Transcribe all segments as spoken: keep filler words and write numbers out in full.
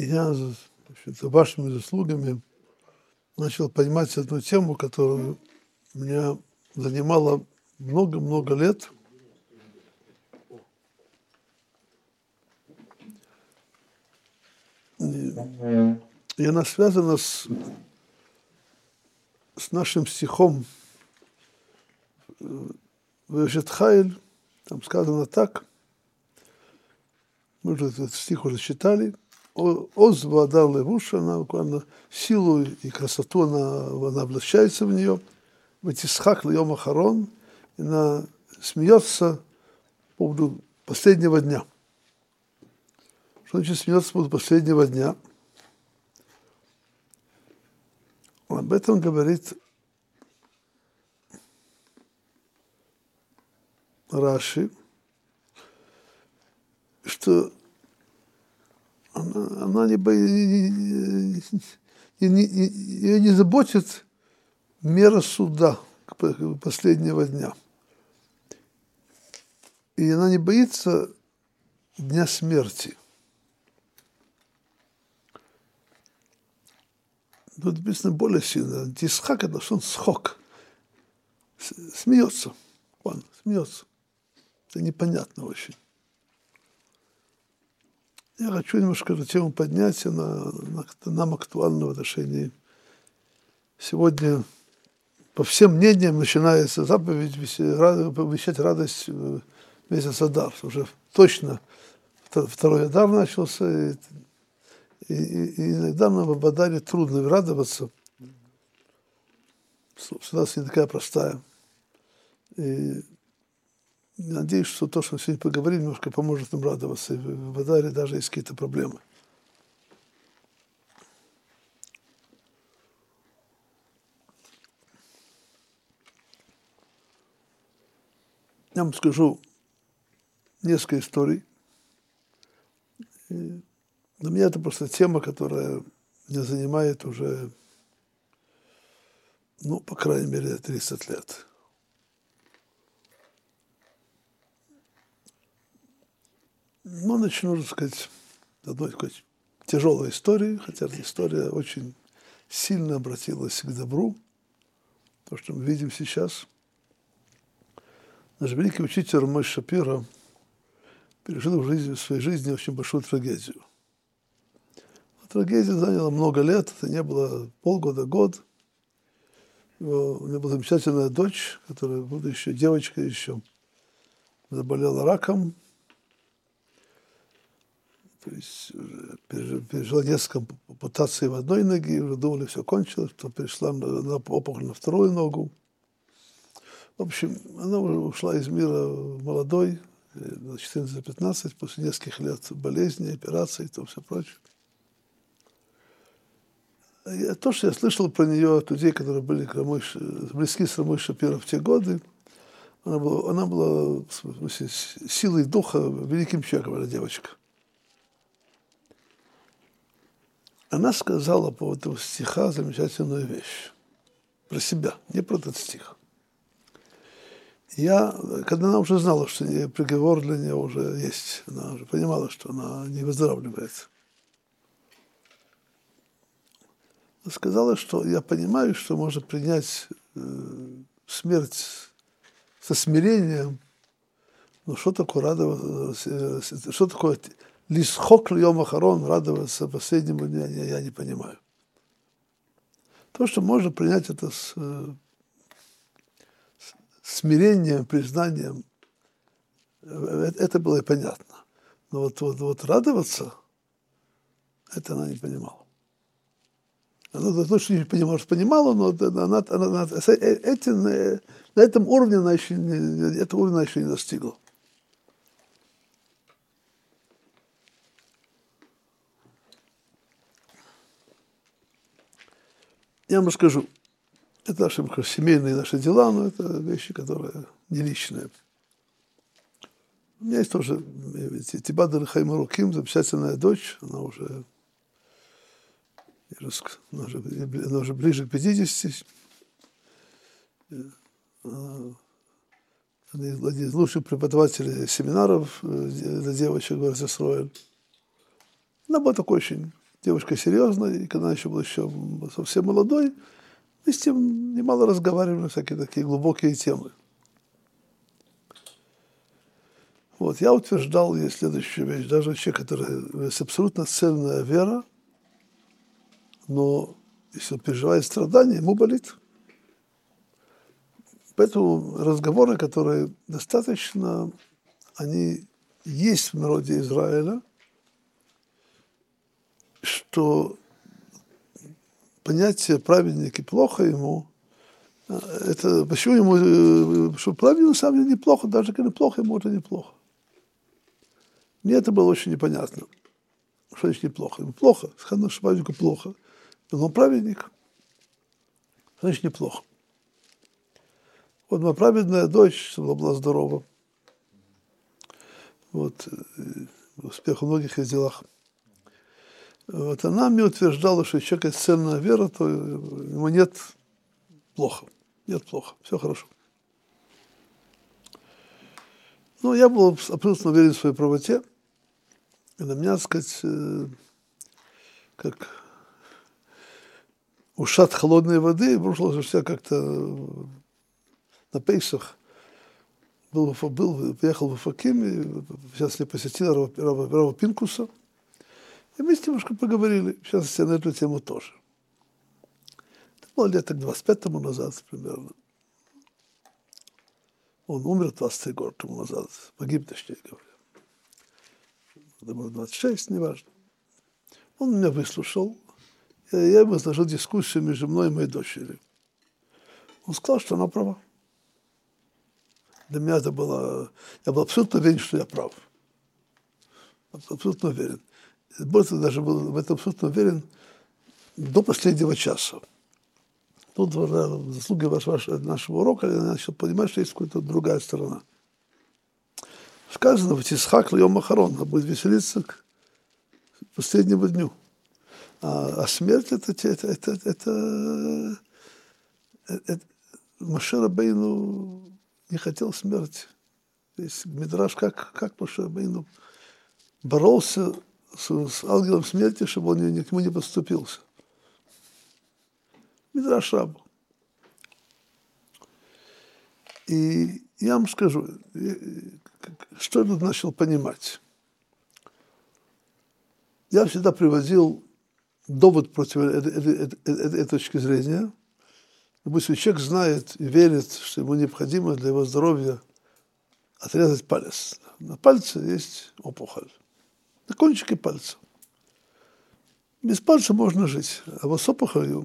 я, значит, вашими заслугами начал понимать одну тему, которую меня занимала много-много лет. И, и она связана с, с нашим стихом Вешетхайль. Там сказано так. Мы уже этот стих уже читали. Оз вода левуша, она буквально силу и красоту, она, она облачается в нее. Ватисхак льем ахарон, и она смеется по поводу последнего дня. Что значит смеется по поводу последнего дня? Об этом говорит Раши, что она, она не, не, не, не, ее не заботит мера суда последнего дня. И она не боится дня смерти. Тут написано более сильно. Тисхак — это что он схок. Смеется. Он смеется. Это непонятно очень. Я хочу немножко эту тему поднять, она, она нам актуальна в отношении. Сегодня, по всем мнениям, начинается заповедь вещать радость в месяц Адар. Уже точно второй Адар начался, и, и, и иногда нам в Адаре трудно радоваться. Ситуация не такая простая. И надеюсь, что то, что мы сегодня поговорим, немножко поможет нам радоваться. И в Адаре даже есть какие-то проблемы. Я вам скажу несколько историй. И для меня это просто тема, которая меня занимает уже, ну, по крайней мере, тридцать лет. Ну, начну, так сказать, с одной такой тяжелой истории, хотя эта история очень сильно обратилась к добру, то, что мы видим сейчас. Наш великий учитель Рамой Шапира пережил в, жизни, в своей жизни очень большую трагедию. Трагедия заняла много лет, это не было полгода, год. Его, у него была замечательная дочь, которая, будущая девочка еще, заболела раком. То есть пережила несколько ампутаций в одной ноге, уже думали, все кончилось, потом перешла на опухоль на вторую ногу. В общем, она уже ушла из мира молодой, на четырнадцать-пятнадцать, после нескольких лет болезней, операций и то все прочее. И то, что я слышал про нее от людей, которые были Рамой, близки с Рамой Шапира в те годы, она была, она была силой духа великим человеком, эта девочка. Она сказала по поводу стиха замечательную вещь. Про себя, не про этот стих. Я, когда она уже знала, что приговор для нее уже есть, она уже понимала, что она не выздоравливает. Она сказала, что я понимаю, что можно принять э, смерть со смирением, но что такое радоваться, что такое лисхок льем ахарон, радоваться последнему дню, я, я не понимаю. То, что можно принять это с, с смирением, признанием, это было и понятно. Но вот, вот, вот радоваться, это она не понимала. Она точно не понимала, что понимала, но она, она, она, эти, на этом уровне она еще не, этого уровня она еще не достигла. Я вам расскажу. Это наши семейные наши дела, но это вещи, которые не личные. У меня есть тоже Тибада Хайма Руким, замечательная дочь, она уже, она уже, она уже ближе к пятидесяти. Она один из лучших преподавателей семинаров для девочек в Эрец-Исроэль. Она была такой очень девушка серьезная, и когда она еще была еще совсем молодой, мы с ним немало разговаривали на всякие такие глубокие темы. Вот, я утверждал ей следующую вещь. Даже человек, который есть абсолютно цельная вера, но если он переживает страдания, ему болит. Поэтому разговоры, которые достаточно, они есть в народе Израиля, что понятие праведник и плохо ему, это почему ему, что праведник на самом деле неплохо, даже когда плохо, ему это неплохо. Мне это было очень непонятно. Что значит неплохо? Ему плохо, сказано, что праведнику плохо. Но он праведник, значит неплохо. Вот моя праведная дочь, чтобы была здорова. Вот, успех в многих из делах. Вот она мне утверждала, что человек есть цельная вера, то ему нет плохо. Нет плохо, все хорошо. Ну, я был абсолютно уверен в своей правоте. И на меня, так сказать, как ушат холодной воды, бросилось, что я как-то на Пейсах был, был, приехал в Уфаким, и сейчас я посетил Рава, Рава, Рава Пинкуса, и мы с ним немножко поговорили, сейчас я на эту тему тоже. Это было лет так двадцать пять тому назад примерно. Он умер двадцать три года тому назад, погиб, точнее говоря. Это было двадцать шесть, неважно. Он меня выслушал, и я ему изложил дискуссию между мной и моей дочерью. Он сказал, что она права. Для меня это было... Я был абсолютно уверен, что я прав. Абсолютно уверен. Более того, даже был в этом абсолютно уверен до последнего часа. Тут заслуги вашего, нашего урока я начал понимать, что есть какая-то другая сторона. Сказано, в Тисхак Льем Ахарон, а будет веселиться к последнему дню. А, а смерть это, это, это, это, это, это Моше Рабейну не хотел смерти. Есть Мидраш, как, как Моше Рабейну боролся с, с ангелом смерти, чтобы он ни, к нему не подступился. Мидраш Раб. И я вам скажу, что я тут начал понимать. Я всегда приводил довод против этой, этой, этой, этой точки зрения. Допустим, человек знает и верит, что ему необходимо для его здоровья отрезать палец. На пальце есть опухоль. На кончике пальца. Без пальца можно жить, а вот с опухолью.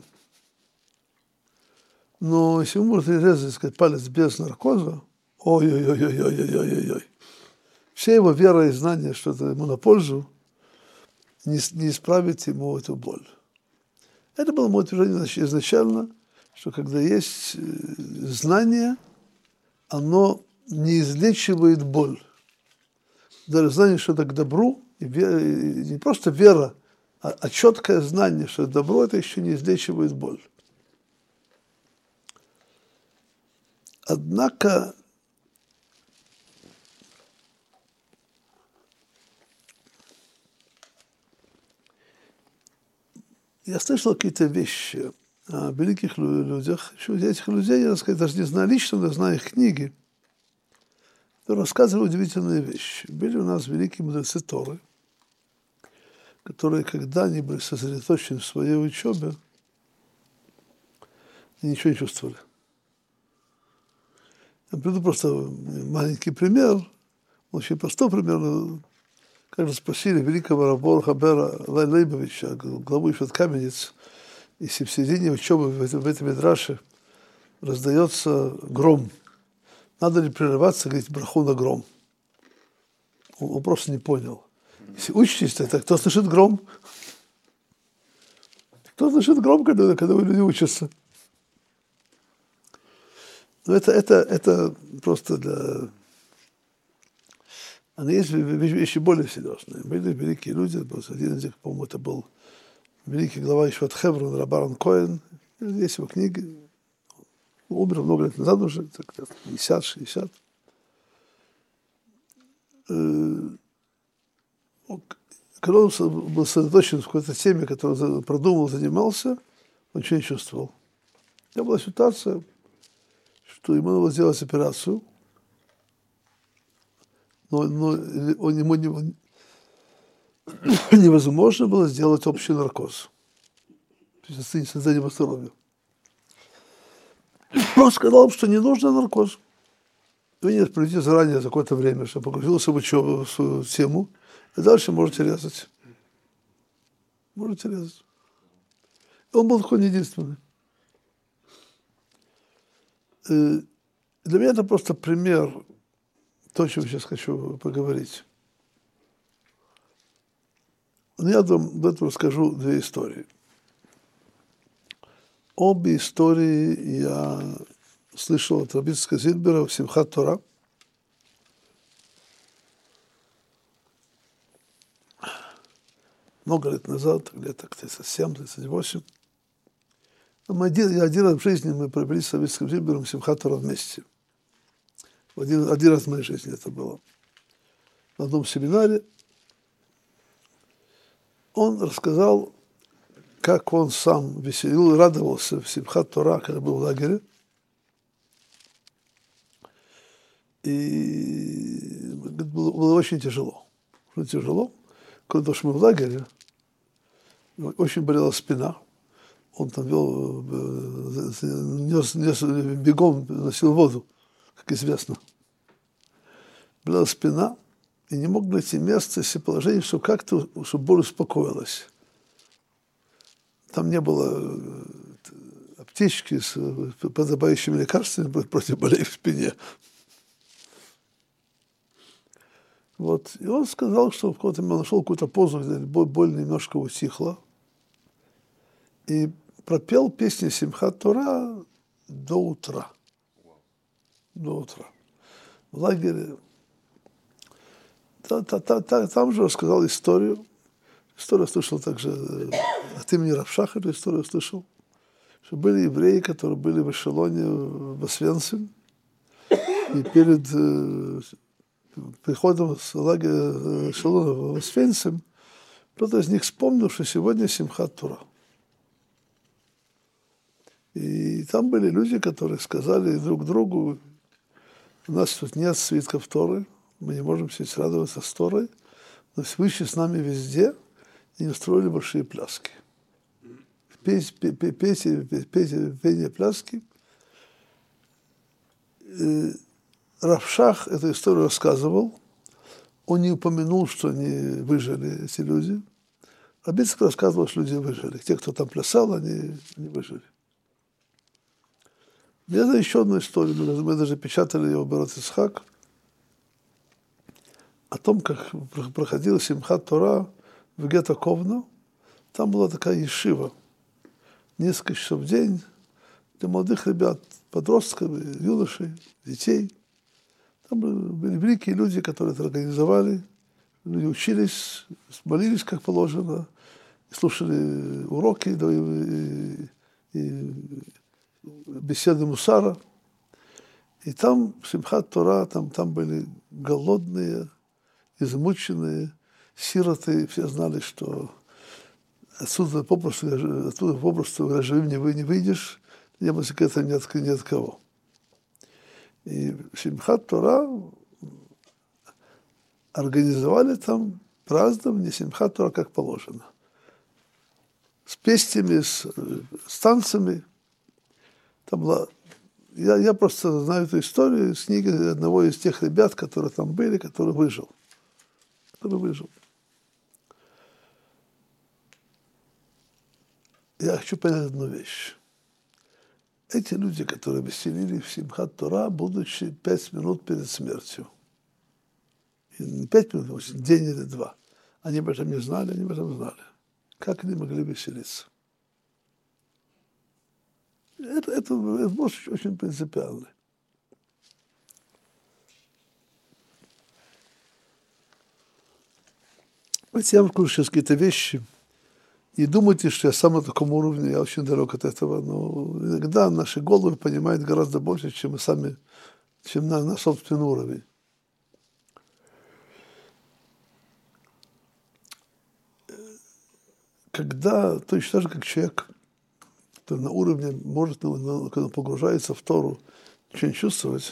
Но если он может резать, сказать, палец без наркоза, ой-ой-ой-ой-ой-ой-ой-ой. Вся его вера и знание, что это ему на пользу, не, не исправит ему эту боль. Это было мое утверждение изначально, что когда есть знание, оно не излечивает боль. Даже знание, что это к добру, и вера, и не просто вера, а, а четкое знание, что это добро, это еще не излечивает боль. Однако я слышал какие-то вещи о великих людях. Еще этих людей, я сказать, даже не знаю лично, но знаю их книги. которые рассказывали удивительные вещи. Были у нас великие мудрецы Торы, которые, когда они были сосредоточены в своей учебе, ничего не чувствовали. Я приведу просто маленький пример, очень простой пример. Как же спросили великого Рабора Хабера Лейбовича, главу Ишот Каменец, если в середине учебы в этом, в этом Мидраше раздается гром, надо ли прерываться, говорить браху на гром? Он, он просто не понял. Если учитесь, так кто слышит гром? Кто слышит гром, когда, когда люди учатся? Но это, это, это просто для... А есть вещи более серьезные. Были великие люди, один из них, по-моему, это был великий глава Ишват Хеврон, Рабаран Коэн. Есть его книги. Он умер много лет назад уже, пятьдесят-шестьдесят. когда он был сосредоточен в какой-то теме, которую продумал, занимался, он ничего не чувствовал. У меня была ситуация, что ему надо было сделать операцию, но, но он, ему не, невозможно было сделать общий наркоз. То есть это не создание его здоровья. Он сказал, что не нужно наркоз. Вы не прийти заранее за какое-то время, чтобы погрузился в учебу, в свою тему, и дальше можете резать. Можете резать. Он был такой не единственный. И для меня это просто пример, то, о чем я сейчас хочу поговорить. Но я вам до этого расскажу две истории. Обе истории я слышал от Раби Ицхака Зильбера в Симхат Тора. Много лет назад, лет тридцать семь тридцать восемь. Мы один, один раз в жизни мы провели с Раби Ицхаком Зильбером Симхат Тора вместе. Один, один раз в моей жизни это было. На одном семинаре он рассказал, как он сам веселил и радовался в Симхат Тора, когда был в лагере. И было, было очень тяжело. Очень тяжело. Когда мы в лагере, очень болела спина. Он там вел, нес, нес, бегом носил воду, как известно. Болела спина, и не мог найти место, если положение, чтобы как-то, чтобы боль успокоилась. Там не было аптечки с подобающими лекарствами против болей в спине. Вот. И он сказал, что в какой-то момент нашел какую-то позу, где боль немножко утихла. И пропел песни Симхат Тора до утра. До утра. В лагере. Та, та, та, та, там же рассказал историю. Историю слышал также от имени Рав Шаха, эту историю слышал, что были евреи, которые были в эшелоне в Освенцим, и перед э, приходом с лагеря эшелона в Освенцим кто-то из них вспомнил, что сегодня Симхат Тора. И там были люди, которые сказали друг другу: у нас тут нет свитков Торы, мы не можем сидеть радоваться с Торой, но Всевышний с нами везде, и устроили большие пляски. Петь, петь, петь, петь, петь, пение пляски. Рав Шах эту историю рассказывал, он не упомянул, что они выжили, эти люди. Раби Ицхак рассказывал, что люди выжили. Те, кто там плясал, они, они выжили. Я знаю еще одну историю, мы, мы даже печатали ее в Берот Ицхак, о том, как проходила Симхат Тора в гетто Ковно. Там была такая ешива, несколько часов в день для молодых ребят, подростков, юношей, детей. Там были великие люди, которые это организовали. Люди учились, молились, как положено, слушали уроки и, и беседы мусара. И там Симхат Тора, там, там были голодные, измученные, сироты. Все знали, что отсюда попросту, оттуда попросту живым не, вы, не выйдешь, не было секрета ни от, ни от кого. И Симхат Тора организовали там празднование Симхат Тора как положено. С песнями, с, с танцами. Там была... я, я просто знаю эту историю с книги одного из тех ребят, которые там были, который выжил. Который выжил. Я хочу понять одну вещь. Эти люди, которые веселились в Симхат Тора, будучи пять минут перед смертью. И не пять минут, а день или два. Они об этом не знали, они об этом знали. Как они могли веселиться? Это, это, это вопрос очень принципиальный. Знаете, я вам скажу сейчас какие-то вещи. Не думайте, что я сам на таком уровне, я очень далек от этого. Но иногда наши головы понимают гораздо больше, чем мы сами, чем на, на собственный уровень. когда, точно так же, как человек, который на уровне может, когда он погружается в Тору, ничего не чувствовать,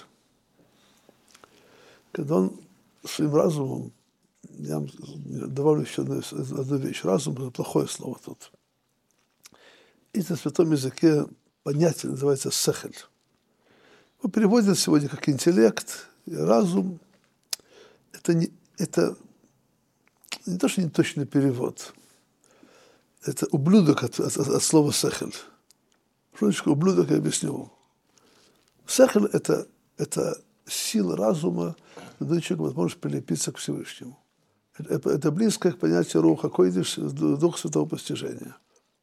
когда он своим разумом, я добавлю еще одну вещь, разум – это плохое слово тут. И на святом языке понятие называется сехель. Его переводят сегодня как интеллект, и разум. Это не, это не то, что не точный перевод. Это ублюдок от, от, от слова сехель. Что значит ублюдок, я объясню. Сехель – это, это сила разума, когда человек возможность прилепиться к Всевышнему. Это, это близко к понятию руха койдиш, дух святого постижения.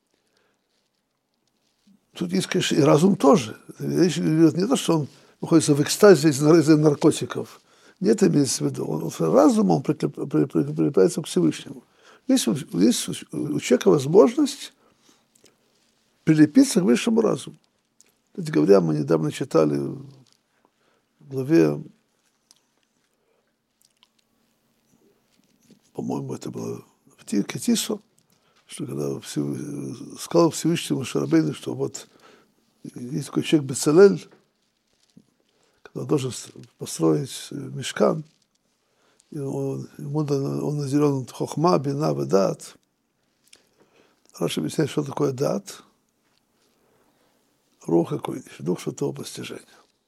Тут есть, конечно, и разум тоже. Речь идет не то, что он находится в экстазе из-за наркотиков. Не это имеется в виду. Он, разумом прилепляется к Всевышнему. Есть, есть у человека возможность прилепиться к высшему разуму. Кстати говоря, мы недавно читали в главе, по-моему, это было в Кетисо, что когда сказал Всевышнему Моше Рабейну, что вот есть такой человек Бецалель, который должен построить мишкан, и он, ему он наделен хохма, бина, дат. Раши объясняет, что такое дат. Руха койдиш, дух святого постижения.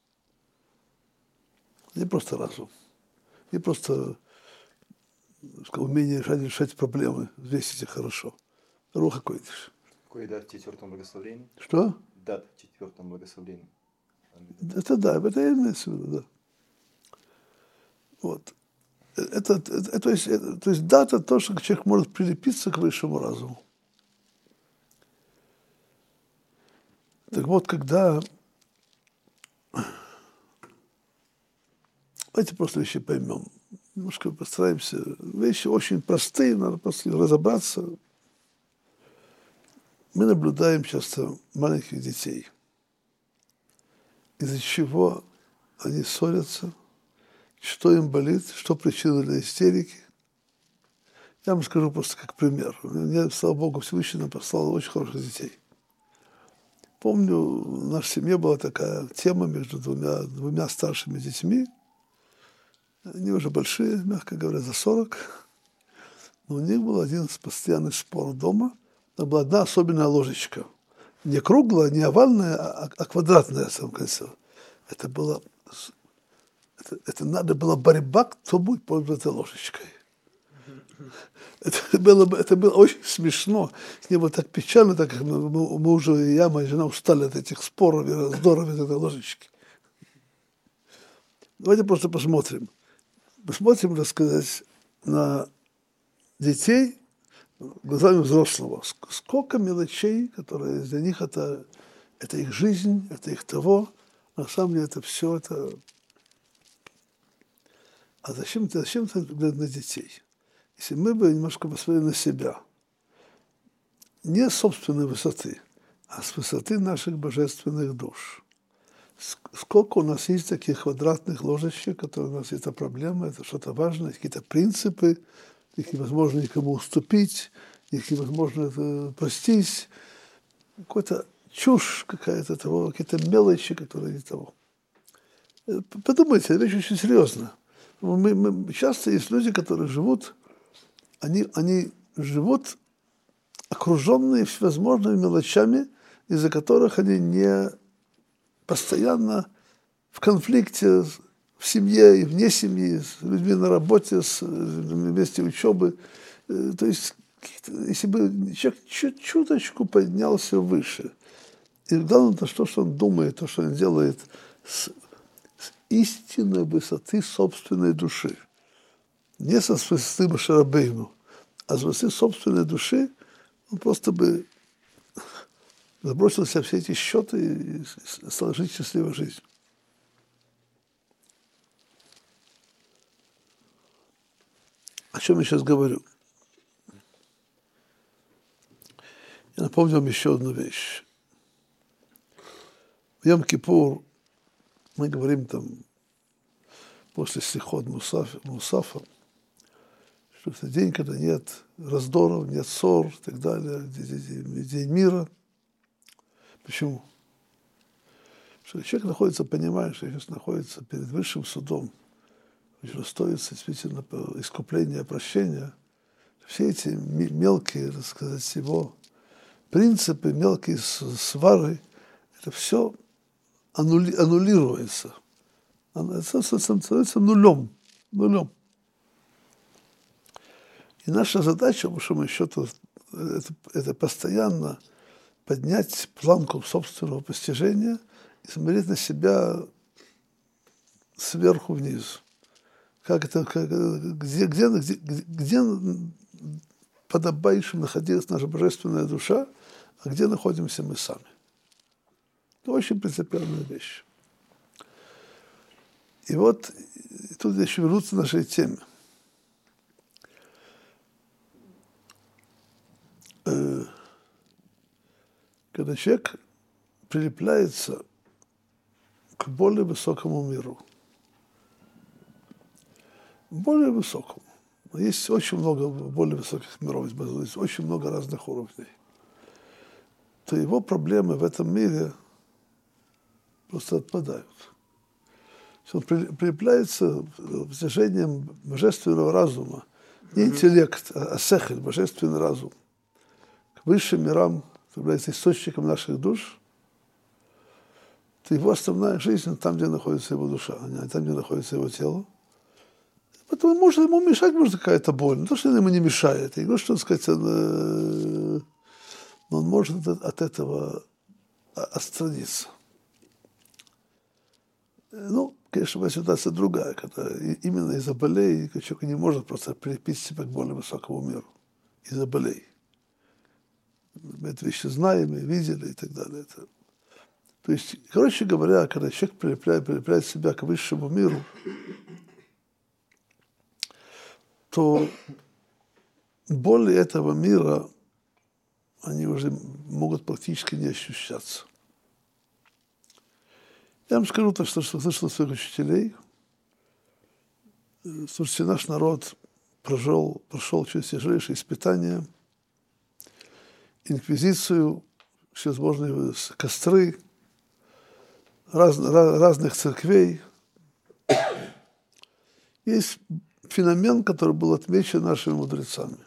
Не просто разум, не просто умение решать, решать проблемы, взвесить их хорошо. Руха койдиш. Какой дат в четвертом благословении? Что? Дат в четвертом благословении. Это да, это я имею в виду, да. Вот. Это, это, это, то, есть, это, то есть дата то, что человек может прилепиться к высшему разуму. Так вот, когда... Давайте просто вещи поймем. Немножко постараемся. Вещи очень простые, надо просто разобраться. Мы наблюдаем часто маленьких детей, из-за чего они ссорятся, что им болит, что причина для истерики. Я вам скажу просто как пример. Мне, слава Богу, Всевышний нам послал очень хороших детей. Помню, в нашей семье была такая тема между двумя, двумя старшими детьми. Они уже большие, мягко говоря, за сорок. Но у них был один постоянный спор дома. Там была одна особенная ложечка. Не круглая, не овальная, а, а квадратная, в самом конце. Это было... Это, это надо было борьба, кто будет пользоваться ложечкой. Это было, это было очень смешно. С ним было так печально, так как мы, мы уже, я, моя жена, устали от этих споров и раздоров из этой ложечки. Давайте просто посмотрим. Посмотрим, так сказать, на детей глазами взрослого. Сколько мелочей, которые для них это, это их жизнь, это их того. На самом деле это все это... А зачем, зачем глядеть на детей? Если мы бы немножко посмотрели на себя, не с собственной высоты, а с высоты наших божественных душ. Сколько у нас есть таких квадратных ложечек, которые у нас это проблема, это что-то важное, какие-то принципы, их невозможно никому уступить, их невозможно простить, какая-то чушь какая-то того, какие-то мелочи, которые не того. Подумайте, это очень серьезно. Мы, мы, часто есть люди, которые живут, они, они живут окруженные всевозможными мелочами, из-за которых они не постоянно в конфликте в семье и вне семьи, с людьми на работе, с месте учебы. То есть, если бы человек чуть-чуточку поднялся выше, и главное то, что он думает, то, что он делает с, с истинной высоты собственной души, не со высоты Моше Рабейну, а с высоты собственной души, он просто бы забросил себя все эти счеты и стал жить счастливой жизнью. О чем я сейчас говорю? Я напомню вам еще одну вещь. В Йом-Кипур мы говорим там после Слихот Мусафа, Мусафа, что это день, когда нет раздоров, нет ссор и так далее, день мира. Почему? Что человек находится, понимаешь, что сейчас находится перед высшим судом, что стоит действительно искупления, прощения. Все эти мелкие, так сказать, его принципы, мелкие свары, это все аннули, аннулируется. Это становится нулем, нулем. И наша задача, по большому счету, это, это постоянно поднять планку собственного постижения и смотреть на себя сверху вниз. Как это, как, где, где, где, где подобающим находилась наша божественная душа, а где находимся мы сами. Это очень принципиальная вещь. И вот тут еще вернуться к нашей теме. Когда человек прилепляется к более высокому миру, более высокому, есть очень много более высоких миров, есть очень много разных уровней, то его проблемы в этом мире просто отпадают. Он прилепляется достижением божественного разума, не интеллект, а сехель, божественный разум, к высшим мирам, который является источником наших душ, то его основная жизнь там, где находится его душа, а не там, где находится его тело. Поэтому может ему мешать, может, какая-то боль. Не то, что ему не мешает. Я говорю, что, так сказать, он, но он может от этого отстраниться. Ну, конечно, ситуация другая, когда именно из-за болей человек не может просто прилепить себя к более высокому миру. Из-за болей. Мы эти вещи знаем, и видели и так далее. Это... То есть, короче говоря, когда человек прилепляет, прилепляет себя к высшему миру, то боли этого мира, они уже могут практически не ощущаться. Я вам скажу то, что слышал своих учителей. Слушайте, наш народ прожил, прошел через тяжелейшие испытания, инквизицию, всевозможные костры, раз, раз, разных церквей. Есть феномен, который был отмечен нашими мудрецами,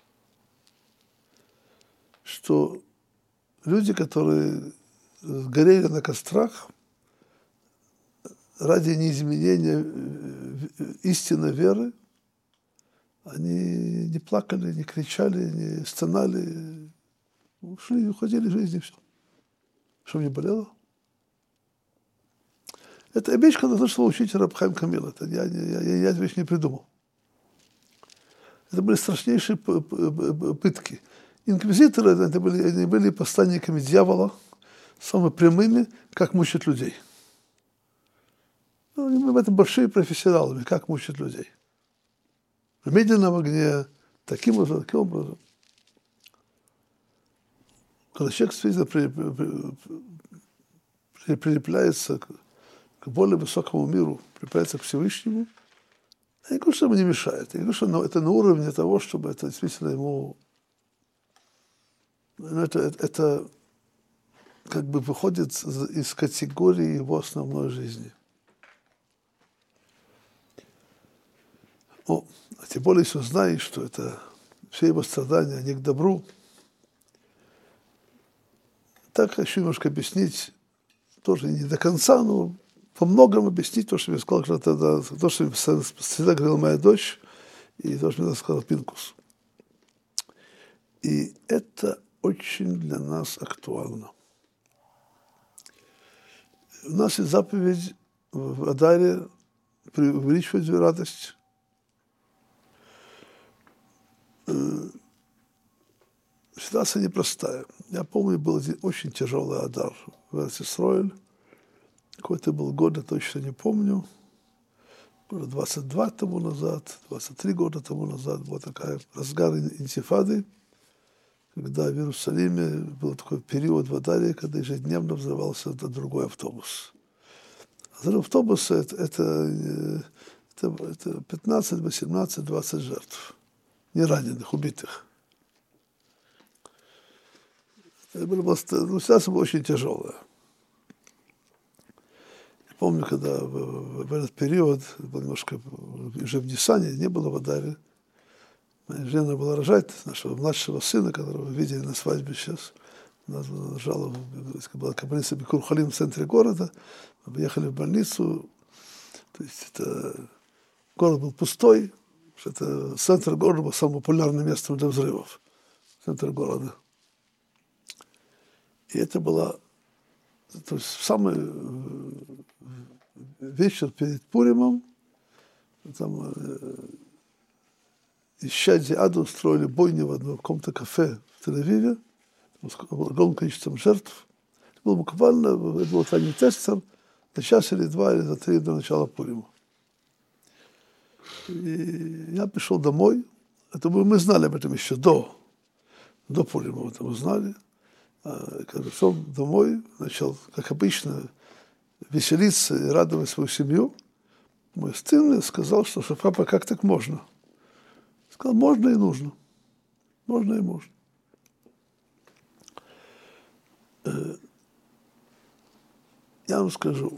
что люди, которые горели на кострах, ради неизменения истинной веры, они не плакали, не кричали, не стонали, ушли, уходили из жизни, все. Что мне болело? Это вещь, когда слышал учитель Раб Хаим Камил. Это я, я, я, я эту вещь не придумал. Это были страшнейшие пытки. Инквизиторы это были, они были посланниками дьявола, самыми прямыми, как мучить людей. Ну, мы в этом большие профессионалы, как мучить людей. В медленном огне, таким образом, таким образом. Когда человек действительно при, при, при, прилепляется к, к более высокому миру, прилепляется к Всевышнему, я не говорю, что ему не мешает. Я говорю, что это на уровне того, чтобы это действительно ему... Это, это, это как бы выходит из категории его основной жизни. О, а тем более, если знаешь, что это все его страдания, они к добру, так хочу немножко объяснить, тоже не до конца, но по многому объяснить то, что я сказал, что это, то, что всегда говорила моя дочь, и то, что мне сказал Пинкус. И это очень для нас актуально. У нас есть заповедь в Адаре увеличивать радость. Ситуация непростая. Я помню, был очень тяжелый Адар в Эрец-Исроэль. Какой-то был год, я точно не помню. Года двадцать два тому назад, двадцать три года тому назад была такая разгар интифады, когда в Иерусалиме был такой период в Адаре, когда ежедневно взрывался другой автобус. Взрыв автобуса это, это, это, это пятнадцать, восемнадцать, двадцать жертв. не раненых, убитых. Это было, ну, ситуация была очень тяжелая. Я помню, когда в, в этот период, был немножко уже в Ниссане, не было в Адаре, моя жена была рожать нашего младшего сына, которого вы видели на свадьбе сейчас. Она рожала, была больница Бикур-Халим в центре города. Мы поехали в больницу. То есть это, город был пустой. Это центр города был самым популярным местом для взрывов. Центр города. И это было, то есть самый вечер перед Пуримом. Там исчадие ада устроили бойню в одном каком-то кафе в Тель-Авиве. С огромным количеством жертв. Это было буквально, это был тайный тестер, на час или два, или за три до начала Пурима. И я пришел домой. Это мы знали об этом еще до, до Пурима, это мы знали. А когда пришел домой, начал, как обычно, веселиться и радовать свою семью. Мой сын сказал, что, что папа, как так можно? Сказал, можно и нужно. Можно и можно. Я вам скажу,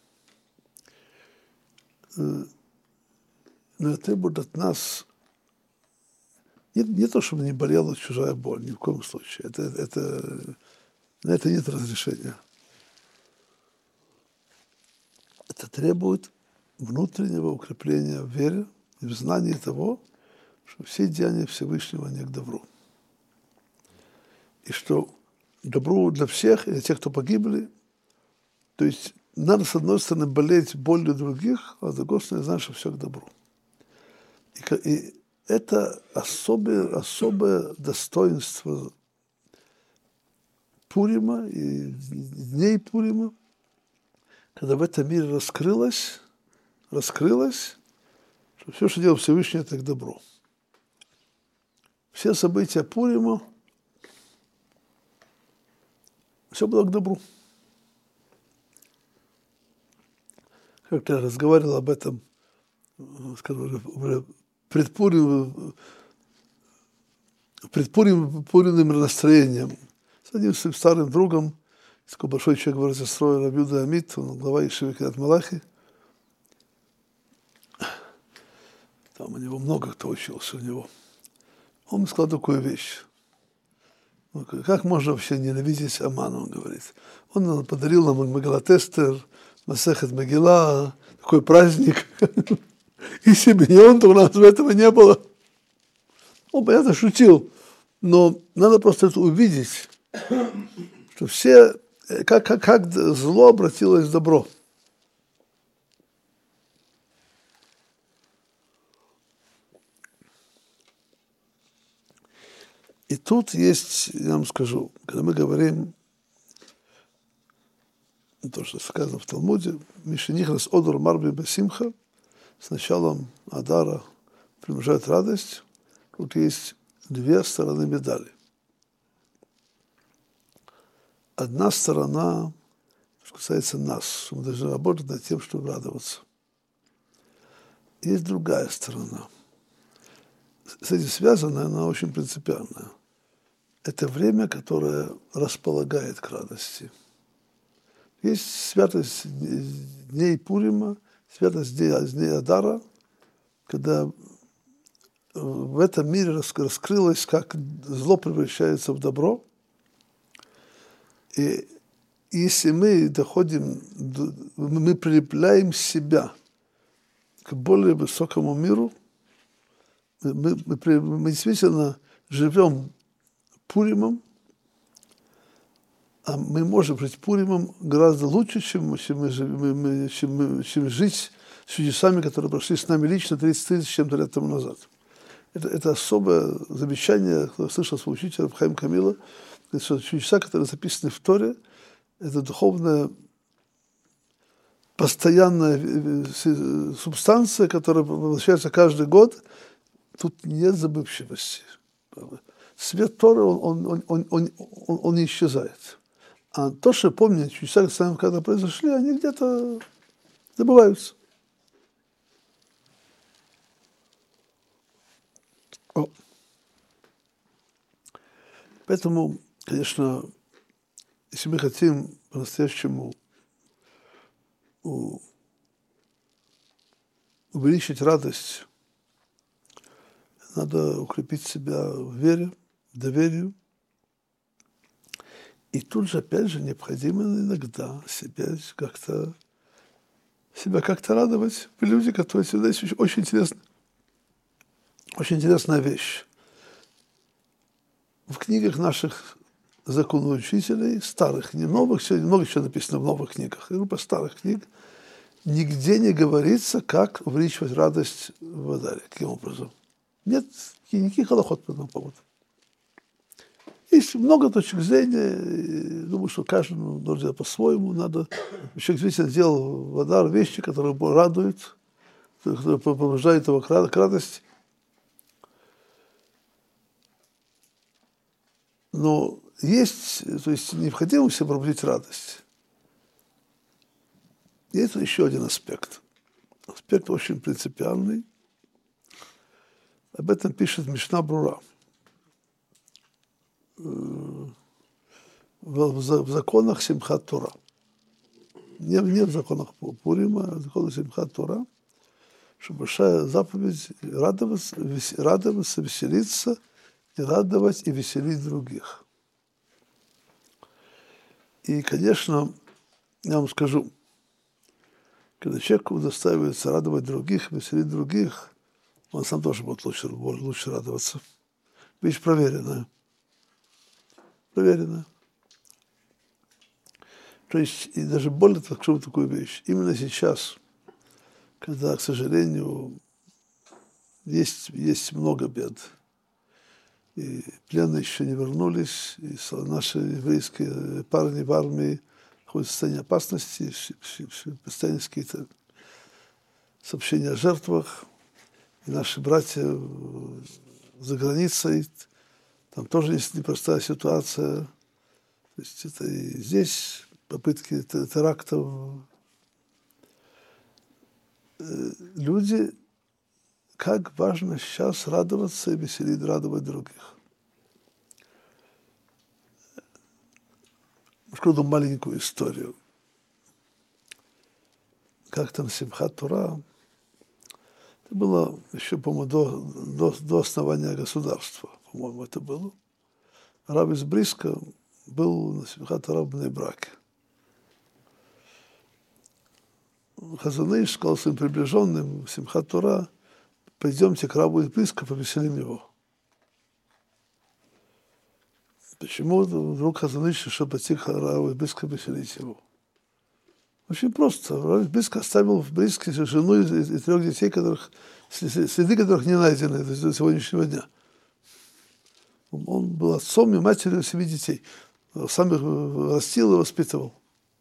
но это требует от нас не, не то, чтобы не болела чужая боль, ни в коем случае. Это, это, на это нет разрешения. Это требует внутреннего укрепления в вере и в знании того, что все деяния Всевышнего не к добру. И что добро для всех, и для тех, кто погибли. То есть надо, с одной стороны, болеть болью других, а с другой стороны, знать, что все к добру. И, и это особое, особое достоинство Пурима и дней Пурима, когда в этом мире раскрылось, раскрылось, что все, что делал Всевышний, это к добру. Все события Пурима, все было к добру. Как-то я разговаривал об этом, скажем, уже предпурим, предпуренным настроением. С одним своим старым другом, такой большой человек в Розестрое, Рав Юда Амит, он глава Ешивы Кирьят Малахи. Там у него много кто учился у него. Он мне сказал такую вещь. Как можно вообще ненавидеть Амана, он говорит. Он подарил нам Мегалат Эстер, Масехет Мегила, такой праздник. Если бы не он, то у нас этого не было. Он, понятно, шутил, но надо просто это увидеть, что все, как, как, как зло обратилось в добро. И тут есть, я вам скажу, когда мы говорим, то, что сказано в Талмуде, Мишенихрас Одор Марби Басимха, с началом Адара приближает радость, тут есть две стороны медали. Одна сторона, что касается нас, что мы должны работать над тем, чтобы радоваться. Есть другая сторона. С этим связанная, она очень принципиальная. Это время, которое располагает к радости. Есть святость дней Пурима, святость дней Адара, когда в этом мире раскрылось, как зло превращается в добро. И если мы доходим, мы прилепляем себя к более высокому миру, мы, мы, мы действительно живем Пуримом, а мы можем жить Пуримом гораздо лучше, чем, чем, мы, чем, чем, чем жить с чудесами, которые прошли с нами лично тридцать тысяч чем-то лет тому назад. Это, это особое замечание, которое я слышал своего учителя Хаим Камила, что чудеса, которые записаны в Торе, это духовная постоянная субстанция, которая возвращается каждый год. Тут нет забывчивости. Свет Торы, он, он, он, он, он, он не исчезает. А то, что помнят чудеса, когда произошли, они где-то забываются. О. Поэтому, конечно, если мы хотим по-настоящему увеличить радость, надо укрепить себя в вере, в доверии. И тут же, опять же, необходимо иногда себя как-то, себя как-то радовать. Люди, которые всегда есть очень интересно, очень интересная вещь. В книгах наших законоучителей, старых, не новых, много чего написано в новых книгах, группа старых книг, нигде не говорится, как увеличивать радость в Адаре, каким образом. Нет никаких алахот по этому поводу. Есть много точек зрения, думаю, что каждому должен делать по-своему, надо, человек действительно сделал в Адар вещи, которые его радуют, которые побуждают его к радости. Но есть, то есть необходимость пробудить радость. И это еще один аспект. Аспект очень принципиальный. Об этом пишет Мишна Брура. В, в законах Симхат Тора. Не, не в законах Пурима, а в законах Симхат Тора, что большая заповедь радоваться, радоваться, веселиться, и радовать и веселить других. И, конечно, я вам скажу, когда человеку удостаивается радовать других, веселить других, он сам тоже будет лучше, лучше радоваться. Вещь проверенная. Проверенная. То есть, и даже более скажу такую вещь. Именно сейчас, когда, к сожалению, есть, есть много бед, и пленные еще не вернулись, и наши еврейские парни в армии находятся в состоянии опасности, постоянно какие-то сообщения о жертвах, и наши братья за границей, там тоже есть непростая ситуация. То есть это и здесь попытки терактов. Люди, как важно сейчас радоваться и веселить, радовать других. Расскажу маленькую историю. Как там Симхат Тора, это было еще, по-моему, до, до, до основания государства, по-моему, это было. Рав из Бриска был на Симхат Тора в Бней-Браке. Хазон Иш сказал своим приближенным Симхат Тора: пойдемте к Раву из Бриска, повеселим его. Почему вдруг Хазон Иш решил пойти к Раву из Бриска, повеселить его? Очень просто. Рав из Бриска оставил в Бриске жену и, и, и трех детей, которых, следы которых не найдены до сегодняшнего дня. Он был отцом и матерью семи детей. Сам их растил и воспитывал.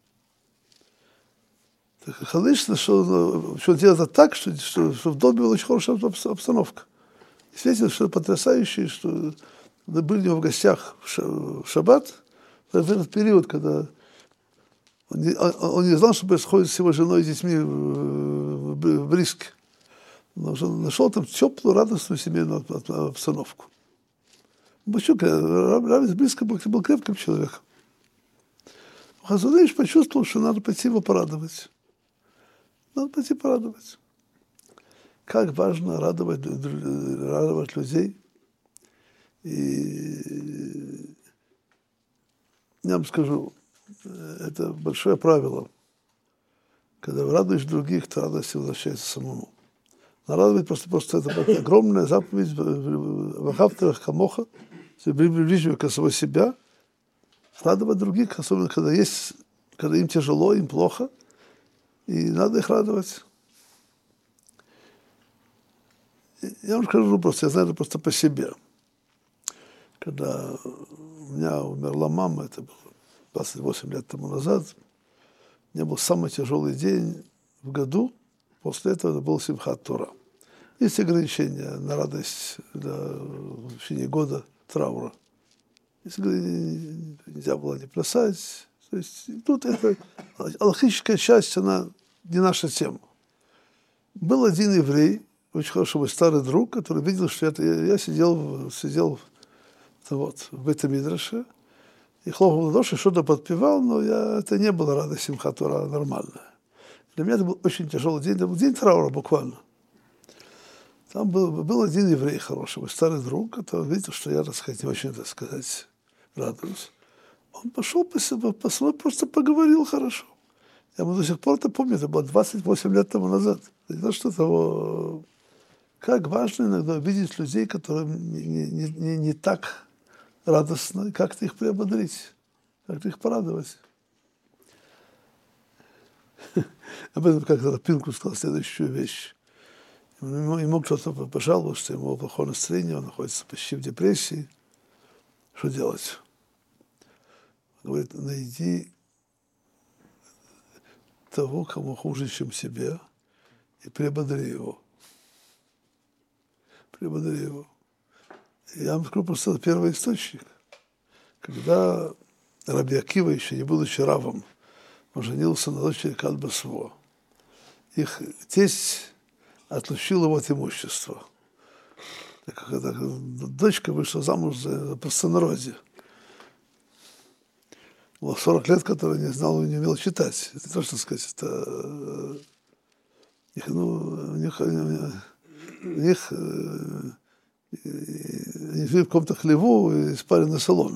Хазон нашел, что делать это так, что, что, что в доме была очень хорошая обстановка. И светило, что потрясающе, что были у него в гостях в шаббат, в этот период, когда он не, он не знал, что происходит с его женой и детьми в, в Бриске. Но он нашел там теплую, радостную семейную обстановку. Рав из Бриска был, был крепким человеком. Хазон Иш почувствовал, что надо пойти его порадовать. Надо пойти порадовать. Как важно радовать, радовать людей. И я вам скажу, это большое правило. Когда радуешь других, то радость возвращается самому. Но радовать просто, просто это огромная заповедь «Вахавтарах камоха», приближивая к самого себя, радовать других, особенно когда есть, когда им тяжело, им плохо, и надо их радовать. Я вам скажу просто, я знаю это просто по себе. Когда у меня умерла мама, это было двадцать восемь лет тому назад, у меня был самый тяжелый день в году, после этого это был Симхат Тора. Есть ограничения на радость для, в течение года траура. Если нельзя было не плясать, то есть тут это алахическая часть, она не наша тема. Был один еврей, очень хороший мой старый друг, который видел, что это, я, я сидел, сидел вот, в Бейт-Мидраше, и хлопал в ладоши, что-то подпевал, но я, это не было радость Симхат Тора нормальная. Для меня это был очень тяжелый день, это был день траура буквально. Там был, был один еврей хороший, мой старый друг, который видел, что я, так сказать, не очень, так сказать, радуюсь. Он пошел по себе, по себе, просто поговорил хорошо. Я до сих пор это помню, это было двадцать восемь лет тому назад. Это не то, что того... Как важно иногда видеть людей, которым не, не, не, не так радостно, и как-то их приободрить, как-то их порадовать. Об этом как-то Пинку сказал следующую вещь. Ему, ему кто-то пожаловался, что ему плохое настроение, он находится почти в депрессии. Что делать? Говорит, найди того, кому хуже, чем себе, и приободри его. Приободри его. И я вам скажу просто первый источник. Когда Раби Акива, еще не будучи равом, он женился на дочери Кат-Басво, их тесть отлучил его от имущества. Так, так, дочка вышла замуж за простонародье. Было сорок лет, который не знал и не умел читать. Это не то, что сказать, это... Их, ну, у них... У них они жили в каком-то хлеву и спали на соломе.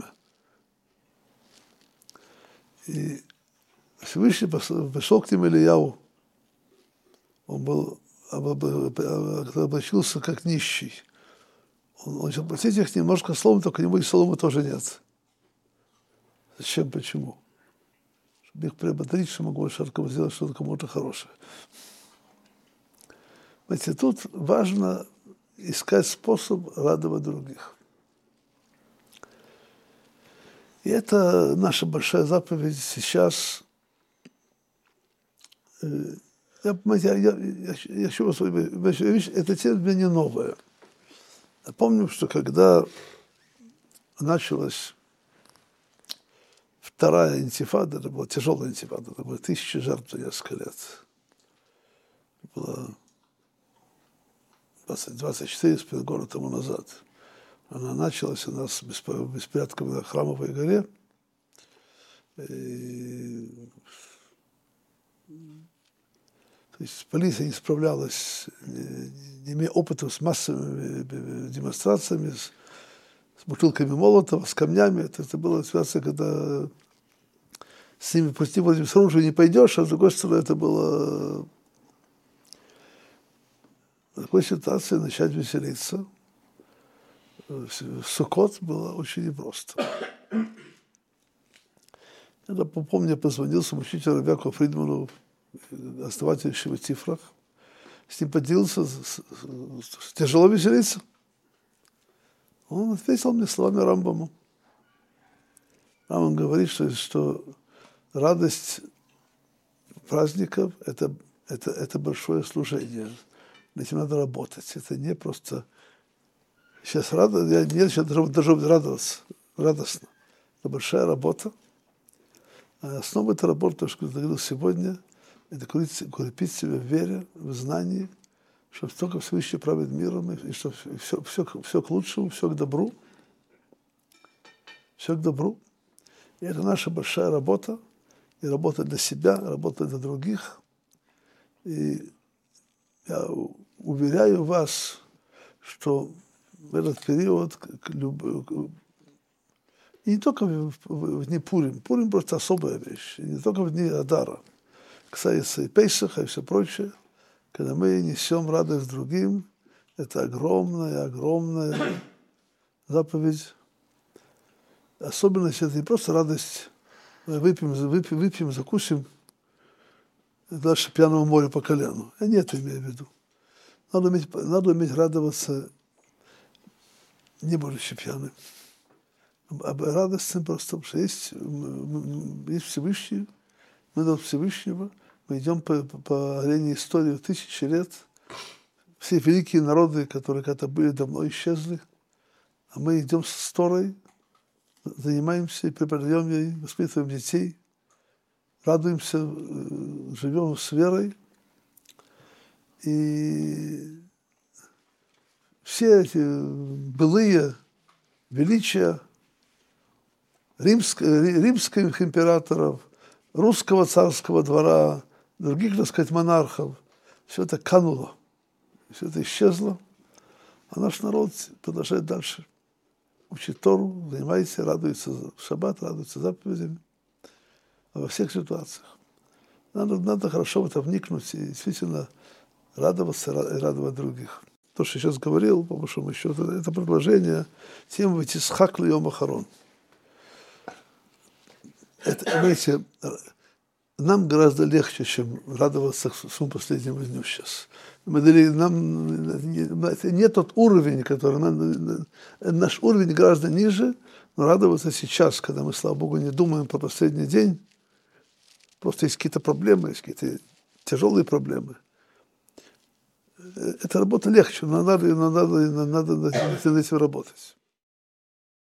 И Всевышний пришел к ним Ильяу. Он был облачился как нищий. Он, он начал просить их немножко соломы, только у него и соломы тоже нет. Зачем, почему? Чтобы их приободрить, чтобы могу шарком сделать что-то кому-то хорошее. Знаете, тут важно искать способ радовать других. И это наша большая заповедь сейчас. Я, понимаете, я, я, я, я еще раз говорю, эта тема для меня не новая. Я помню, что когда началась вторая интифада, это была тяжелая интифада, это было тысячи жертв за несколько лет. Это было двадцать четыре с половиной года тому назад. Она началась у нас беспорядком на Храмовой горе. И... То есть полиция не справлялась, не, не имея опыта с массовыми демонстрациями, с, с бутылками Молотова, с камнями. Это, это была ситуация, когда с ними пусти с оружием не пойдешь, а с другой стороны это было... В такой ситуации начать веселиться в Суккот было очень непросто. Я помню, я позвонил своему учителю Рабяку Фридману, основателю Шива Тифрах, с ним поделился, с, с, с, тяжело веселиться. Он ответил мне словами Рамбама. Рамбам говорит, что, что радость праздников это, это, это большое служение. Над этим надо работать. Это не просто сейчас радость, я не сейчас даже, даже радоваться, радостно. Это большая работа. А основа этой работы, то, что я говорил сегодня, это укрепить себя в вере, в знании, что только Всевышний правит миром, и что все, все, все к лучшему, все к добру. Все к добру. И это наша большая работа. И работа для себя, работа для других. И я уверяю вас, что в этот период, и не только в, в, в дни Пурим, Пурим просто особая вещь, и не только в дни Адара, касается и Пейсаха, и все прочее, когда мы несем радость другим, это огромная, огромная заповедь. Особенно, если это не просто радость, выпьем, выпьем, выпьем закусим, дальше пьяному морю по колену. Я не это имею в виду. Надо уметь, надо уметь радоваться, не будучи пьяным. А радостным просто, потому что есть, есть Всевышний, мы до Всевышнего, мы идем по, по, по арене истории тысячи лет. Все великие народы, которые когда-то были, давно исчезли, а мы идем с Торой, занимаемся и преподаем ей, воспитываем детей, радуемся, живем с верой. И все эти былые величия римск, римских императоров, русского царского двора, других, так сказать, монархов. Все это кануло, все это исчезло, а наш народ продолжает дальше учить Тору, занимается, радуется в шаббат, радуется заповедям во всех ситуациях. Надо, надо хорошо в это вникнуть и действительно радоваться и радовать других. То, что я сейчас говорил, по большому счету, это продолжение темы «Тисхак льем ахарон». Это, знаете, нам гораздо легче, чем радоваться своему последнему дню сейчас. Мы дали, нам, это не тот уровень, который нам, наш уровень гораздо ниже, но радоваться сейчас, когда мы, слава Богу, не думаем про последний день, просто есть какие-то проблемы, есть какие-то тяжелые проблемы. Эта работа легче, но надо, но надо, но надо над этим работать.